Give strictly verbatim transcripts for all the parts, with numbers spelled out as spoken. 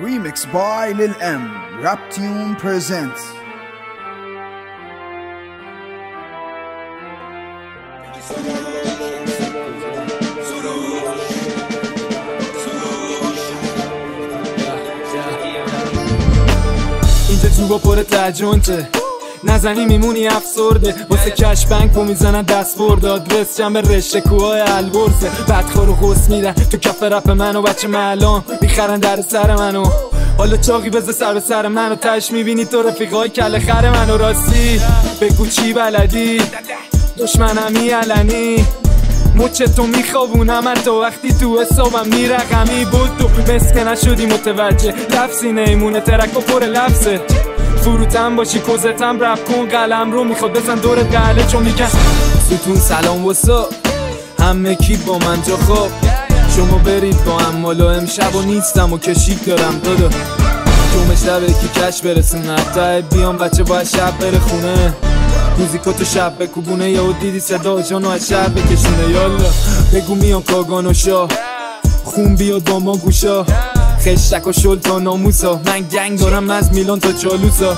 Remix by Lil M. Raptune presents. اینجا جوبا پر تجونته نزنی میمونی افسرده واسه کش بنک و میزنن دست برده آدرس جنب رشته کوهای البرزه بدخور و خوص میدن تو کف رپ منو بچه ملان میخرن در سر منو حالا چاقی بزه سر به سر منو تش میبینی تو رفیقای کل خر منو راستی بگو چی بلدی دشمنمی علنی مچه تو میخوابونم من تو وقتی تو حسابم میرقمی بود تو مسکه نشدی متوجه لفظی نیمونه ترک و پر لفظه فروتم باشی کوزتم رپ کن قلم رو میخواد بزن دورت گله چون میگن ستون سلام واسا همه کی با من جا خواب شما برید با هم مالا امشب و نیستم و کشیک دارم دادا جمعه شب یکی کش برسونه حتی بیام بچه باید شب بره خونه موزیکا تو شب بکوبونه یا دیدی صدا جانو از شب بکشونه یالا بگو میان کاگان و شاه خون بیاد با ما گوشا خشتک و شل تا ناموسا من گنگ دارم از میلان تا چالوسا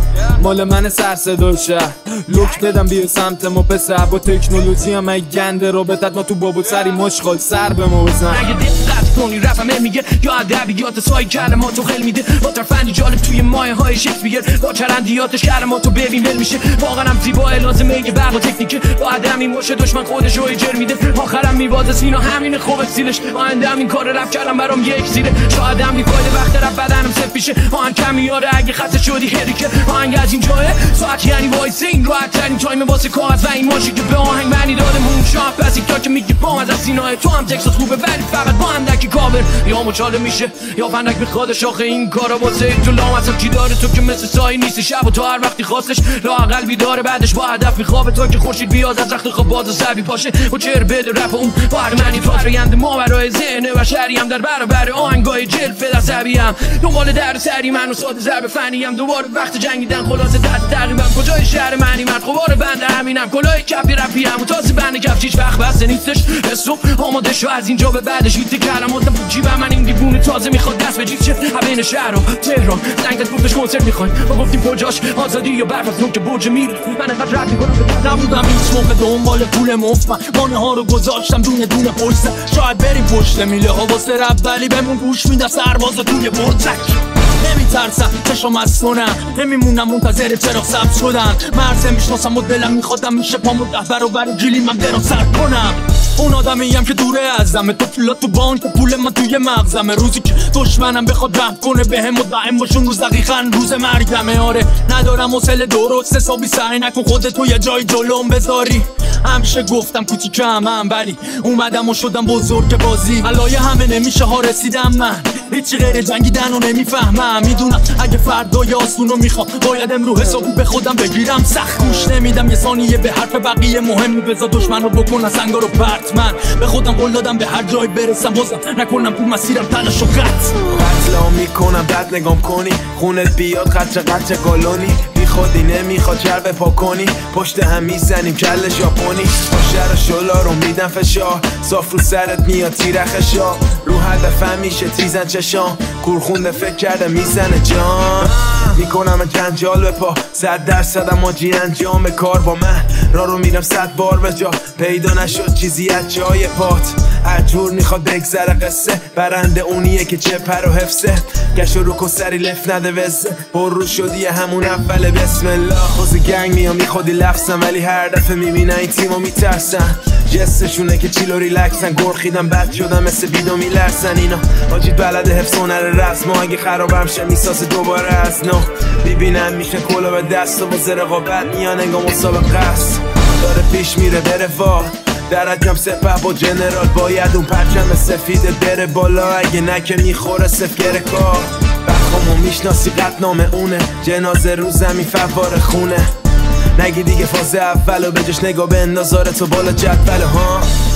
مال من سر صدا شهر لوک بدم بیا سمت ما پسر با تکنولوژی هم ای گنده رابطت ما تو بابو سری مشغال سر به ما بزن اگه دقت کنی رفم میگه یا ادبیات سای کلماتو خیل میده با ترفندی جالب توی مایه های شکسپیر با چرندیاتش کلماتو ببین ول میشه واقعا هم زیبا لازمه یه برق و تکنیکه با آدمی باشه دشمن خودش رو اجر میده آخرم میوازه سینا همین خوب سیلش آینده این کار رپ کردم برام یک سیره شاید هم میفایده وقت رپ بدنم سفت میشه آهنگ کم میاره اگه خسته شدی هریکه آهنگ از این جایه ساعت یعنی وایس این راحت ترین تایم واسه کاغذ و این ماشی که به آهنگ معنی داده مون شاپ پس یک تا که میگه پام از سینای تو هم تکسات خوبه ولی فقط با اندکی کاور یا مچاله میشه یا فندک میخواد شاخه این کارا واسه تو لامصب کی داره تو که مثل سایی نیستی شب و تا هر وقتی خواستش لااقل بیداره بعدش با هدف میخوابه تا که خورشید بیاد از رخت خواب باز سر پاشه و چهر بده رپ اون با هر معنی فرآیند ما برای ذهن بشری هم در برابر آهنگای جلف عصبیم دنبال در سری من و ساده ضرب فنی هم دوباره وقت جنگیدن خلاصه دست تقریبا کجای شهر معنی من خوبار بنده همینم کلاه کپی رپی هم و تازه بنده کفش هیچ وقت بسته نیستش حساب آماده شو از اینجا به بعدش هیت کلماتم تو جیبم من این دیوونه تازه میخواد دست به جیب چه بین شهر و تهران زنگت گفتش کنسرت میخوایم ما گفتیم کجاش آزادی یا برف از نوک برج میری من انقدر رپ میکنم نبودم هیچ موقع دنبال پول مفت من مانه ها رو گذاشتم دونه دونه پشت شاید بریم پشت میله ها واسه رپ ولی بهمون گوش میده سرباز توی برجک نمیترسم چشم از کنم نمیمونم منتظر چراغ سبز شدن مرزه میشناسم و دلم میخوادم میشه پامو ده برابر گیلی من درو سر کنم اون آدمیم که دوره ازمه تو پولا تو بانک و پول من توی مغزمه روزی که دشمنم بخواد رحم کنه بهم و دائم باشون روز دقیقاً روز مرگمه آره ندارم حوصله درست حسابی سعی نکن خودت تو یه جای جلوم بذاری همیشه گفتم کوچیکم من ولی اومدم و شدم بزرگ بازی علای همه نمیشه ها رسیدم من هیچی غیر جنگیدن و نمیفهمم میدونم اگه فردای آسونو میخوام باید امرو حسابی به خودم بگیرم سخت گوش نمیدم یه ثانیه به حرف بقیه مهم بذار دشمن رو بکن از انگار و پرت من به خودم قول دادم به هر جای برسم بازم نکنم تو مسیرم تلاش و قط قتلا میکنم بد نگام کنی خونت بیاد قطر قطر گالونی بی خودی نمیخواد جر به پا کنی پشت هم میزنیم کل ژاپنی شهر شلا رو میدم فشار صاف رو سرت میاد تیر خشا رو هدفم میشه تیزن چشام کورخونده فکر کرده میزنه جان میکنم جنجال به پا صد درصدم آجی انجام کار با من را رو میرم صد بار به جا پیدا نشد چیزی از جای پات هر جور میخواد بگذره قصه برنده اونیه که چه پر و حفظه گشت رو کن سری لف نده وزه پر رو شدی همون اول بسم الله خوز گنگ میام میخودی لفظم ولی هر دفعه میبینن این تیمو میترسن جستشونه که چیلو ریلکسن گرخیدم بد شدم مثل بیدو میلرسن اینا آجید بلد حفظ هنر رسم اگه خرابم شه میسازه دوباره از نو میبینم میشه کلا به دست و با رقابت میان انگام مسابقه است داره پیش میره بره وا درجم سپه با جنرال باید اون پرچم سفیده بره بالا اگه نکه میخوره سفگره کار بخوامو میشناسی قطنامه اونه جنازه رو زمین فوار خونه نگی دیگه فاز اولو بجش نگاه به اندازاره تو بالا جدول ها